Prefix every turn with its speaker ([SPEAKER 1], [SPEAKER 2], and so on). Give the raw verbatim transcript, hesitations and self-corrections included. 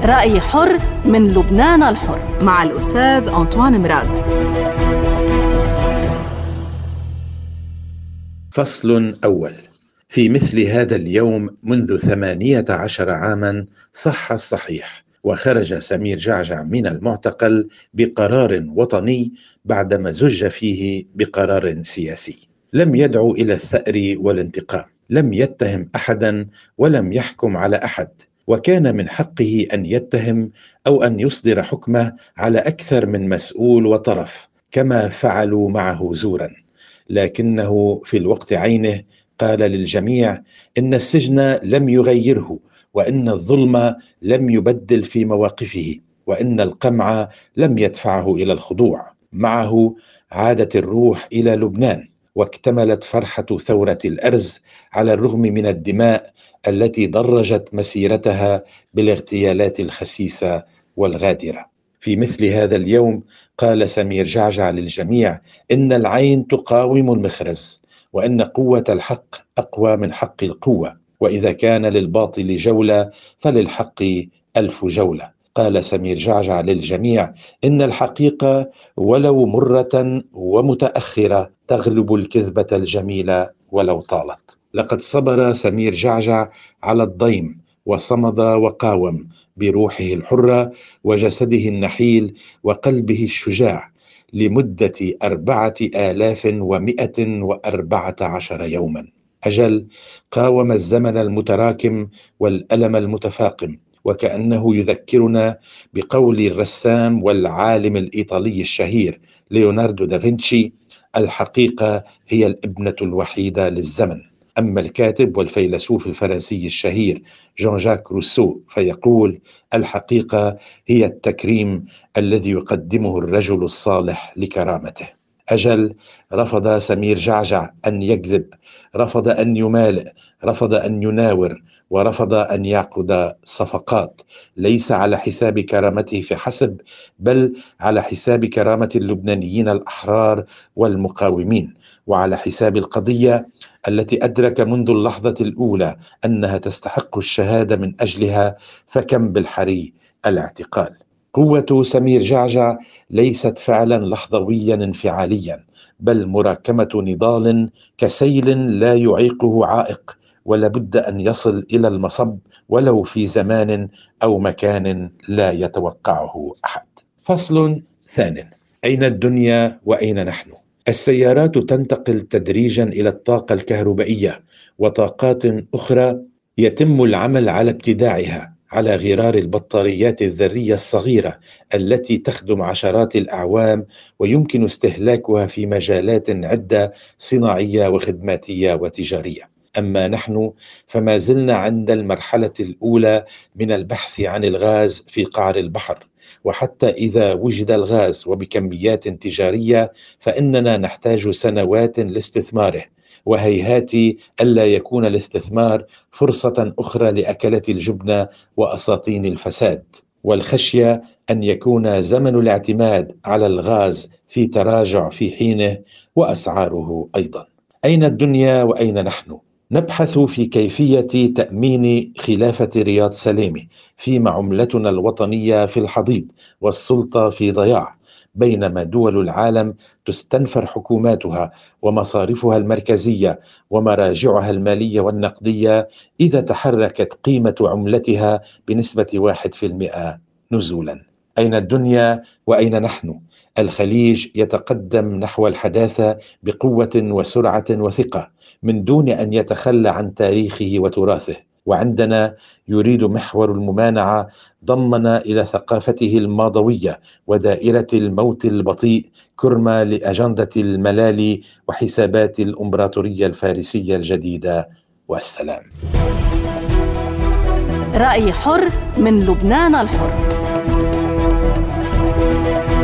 [SPEAKER 1] رأي حر من لبنان الحر
[SPEAKER 2] مع الأستاذ أنطوان مراد.
[SPEAKER 3] فصل أول. في مثل هذا اليوم منذ ثمانية عشر عاما صح الصحيح، وخرج سمير جعجع من المعتقل بقرار وطني بعدما زج فيه بقرار سياسي. لم يدعو إلى الثأر والانتقام، لم يتهم أحدا ولم يحكم على أحد، وكان من حقه أن يتهم أو أن يصدر حكمه على أكثر من مسؤول وطرف كما فعلوا معه زورا، لكنه في الوقت عينه قال للجميع إن السجن لم يغيره، وإن الظلم لم يبدل في مواقفه، وإن القمع لم يدفعه إلى الخضوع. معه عادت الروح إلى لبنان، واكتملت فرحة ثورة الأرز على الرغم من الدماء التي درجت مسيرتها بالاغتيالات الخسيسة والغادرة. في مثل هذا اليوم قال سمير جعجع للجميع إن العين تقاوم المخرز، وإن قوة الحق أقوى من حق القوة، وإذا كان للباطل جولة فللحق ألف جولة. قال سمير جعجع للجميع إن الحقيقة ولو مرة ومتأخرة تغلب الكذبة الجميلة ولو طالت. لقد صبر سمير جعجع على الضيم وصمد وقاوم بروحه الحرة وجسده النحيل وقلبه الشجاع لمدة أربعة آلاف ومئة وأربعة عشر يوما. أجل، قاوم الزمن المتراكم والألم المتفاقم، وكأنه يذكرنا بقول الرسام والعالم الإيطالي الشهير ليوناردو دافنشي: الحقيقة هي الابنة الوحيدة للزمن. أما الكاتب والفيلسوف الفرنسي الشهير جان جاك روسو فيقول: الحقيقة هي التكريم الذي يقدمه الرجل الصالح لكرامته. أجل، رفض سمير جعجع أن يكذب، رفض أن يمالئ، رفض أن يناور، ورفض أن يعقد صفقات، ليس على حساب كرامته فحسب، بل على حساب كرامة اللبنانيين الأحرار والمقاومين، وعلى حساب القضية التي أدرك منذ اللحظة الأولى أنها تستحق الشهادة من أجلها، فكم بالحري الاعتقال. قوة سمير جعجع ليست فعلا لحظويا انفعاليا، بل مراكمة نضال كسيل لا يعيقه عائق، ولابد أن يصل إلى المصب ولو في زمان أو مكان لا يتوقعه أحد. فصل ثانٍ. أين الدنيا وأين نحن؟ السيارات تنتقل تدريجا إلى الطاقة الكهربائية وطاقات أخرى يتم العمل على ابتداعها على غرار البطاريات الذرية الصغيرة التي تخدم عشرات الأعوام، ويمكن استهلاكها في مجالات عدة صناعية وخدماتية وتجارية. أما نحن فما زلنا عند المرحلة الأولى من البحث عن الغاز في قعر البحر، وحتى إذا وجد الغاز وبكميات تجارية فإننا نحتاج سنوات لاستثماره، وهيهات ألا يكون الاستثمار فرصة أخرى لأكلة الجبنة وأساطين الفساد، والخشية أن يكون زمن الاعتماد على الغاز في تراجع في حينه وأسعاره أيضا. أين الدنيا وأين نحن؟ نبحث في كيفية تأمين خلافة رياض سليمي، فيما عملتنا الوطنية في الحضيض والسلطة في ضياع، بينما دول العالم تستنفر حكوماتها ومصارفها المركزية ومراجعها المالية والنقدية إذا تحركت قيمة عملتها بنسبة واحد في المئة نزولا. أين الدنيا وأين نحن؟ الخليج يتقدم نحو الحداثة بقوة وسرعة وثقة من دون أن يتخلى عن تاريخه وتراثه، وعندنا يريد محور الممانعة ضمنا إلى ثقافته الماضوية ودائرة الموت البطيء كرمة لأجندة الملالي وحسابات الإمبراطورية الفارسية الجديدة. والسلام.
[SPEAKER 1] رأي حر من لبنان الحر.